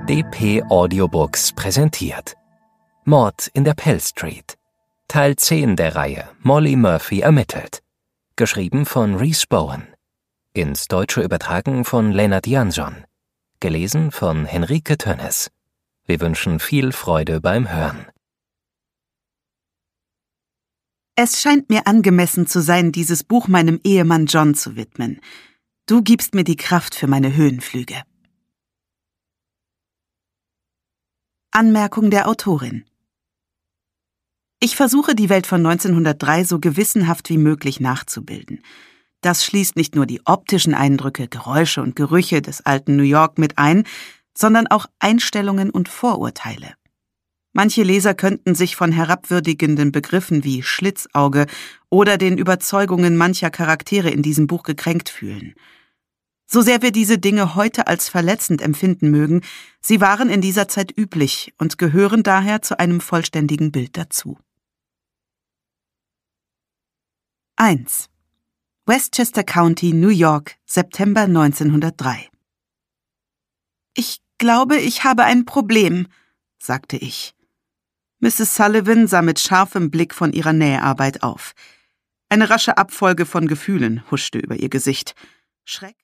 DP Audiobooks präsentiert Mord in der Pell Street, Teil 10 der Reihe Molly Murphy ermittelt, geschrieben von Rhys Bowen, ins Deutsche übertragen von Lennart Jansson, gelesen von Henrike Tönnes. Wir wünschen viel Freude beim Hören. Es scheint mir angemessen zu sein, dieses Buch meinem Ehemann John zu widmen. Du gibst mir die Kraft für meine Höhenflüge. Anmerkung der Autorin. Ich versuche, die Welt von 1903 so gewissenhaft wie möglich nachzubilden. Das schließt nicht nur die optischen Eindrücke, Geräusche und Gerüche des alten New York mit ein, sondern auch Einstellungen und Vorurteile. Manche Leser könnten sich von herabwürdigenden Begriffen wie Schlitzauge oder den Überzeugungen mancher Charaktere in diesem Buch gekränkt fühlen. So sehr wir diese Dinge heute als verletzend empfinden mögen, sie waren in dieser Zeit üblich und gehören daher zu einem vollständigen Bild dazu. 1. Westchester County, New York, September 1903. »Ich glaube, ich habe ein Problem«, sagte ich. Mrs. Sullivan sah mit scharfem Blick von ihrer Näharbeit auf. Eine rasche Abfolge von Gefühlen huschte über ihr Gesicht. Schreck,